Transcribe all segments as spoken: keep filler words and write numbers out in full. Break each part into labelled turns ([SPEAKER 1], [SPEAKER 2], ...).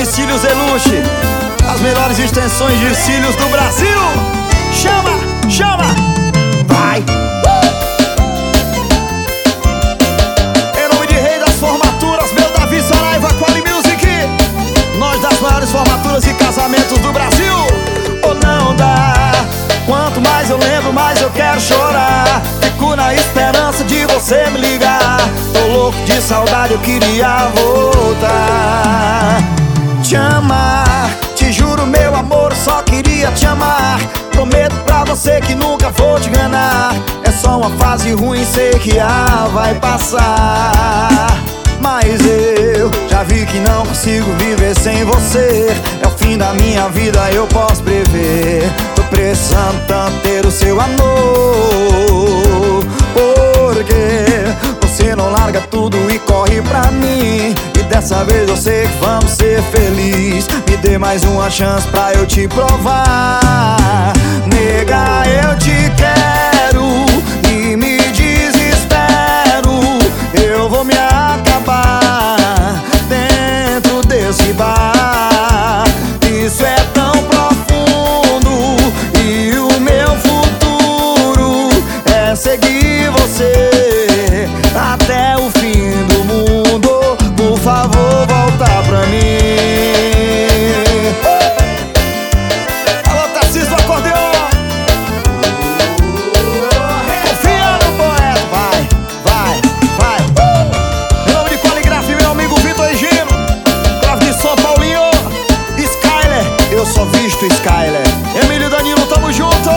[SPEAKER 1] Cílios Eluche, as melhores extensões de cílios do Brasil. Chama, chama, vai! Em nome de Rei das Formaturas, meu Davi Saraiva, Quali Music, nós das maiores formaturas e casamentos do Brasil. Ou não dá, quanto mais eu lembro, mais eu quero chorar. Fico na esperança de você me ligar. Tô louco de saudade, eu queria voltar. Te amar, te juro meu amor, só queria te amar. Prometo pra você que nunca vou te enganar. É só uma fase ruim, sei que ah, vai passar. Mas eu já vi que não consigo viver sem você. É o fim da minha vida, eu posso prever. Tô precisando tanto ter o seu amor. Porque você não larga tudo e corre pra mim. E dessa vez eu sei que vamos ser felizes. Me dê mais uma chance pra eu te provar. Nega, eu te quero e me desespero. Eu vou me acabar dentro desse bar. Isso é tão profundo e o meu futuro é seguir você até o fim do mundo. Por favor, volta pra mim. Alô, Tarcísio do acordeon. Confia no poeta, vai, vai, vai. Em nome de Qualigraf, meu amigo Vitor Egino, Grave de São Paulinho, Skyler, eu só visto Skyler. Emílio Danilo, tamo junto.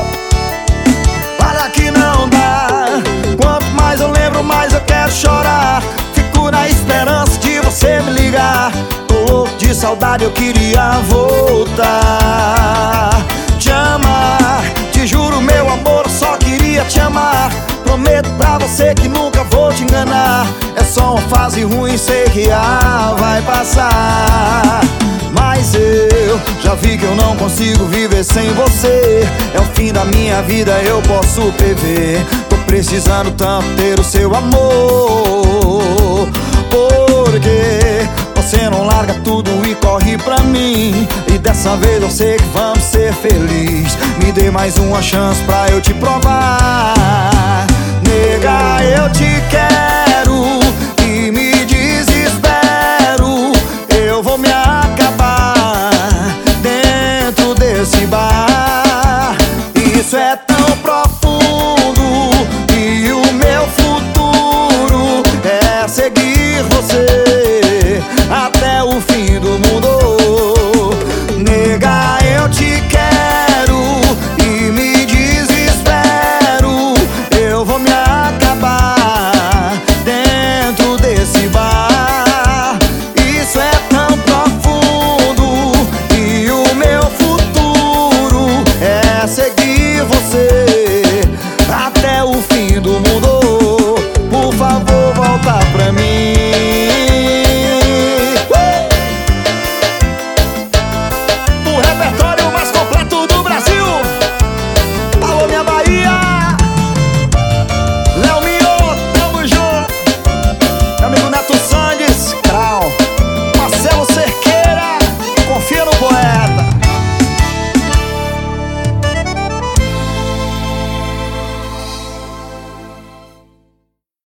[SPEAKER 1] Para que não dá, quanto mais eu lembro, mais eu quero chorar. Fico na esperança de você me ligar. Tô louco de saudade, eu queria voltar. Te amar, te juro meu amor, só queria te amar. Prometo pra você que nunca vou te enganar. É só uma fase ruim, sei que ah, vai passar. Mas eu já vi que eu não consigo viver sem você. É o fim da minha vida, eu posso prever. Tô precisando tanto ter o seu amor. Porque você não larga tudo e corre pra mim. E dessa vez eu sei que vamos ser felizes. Me dê mais uma chance pra eu te provar. Nega,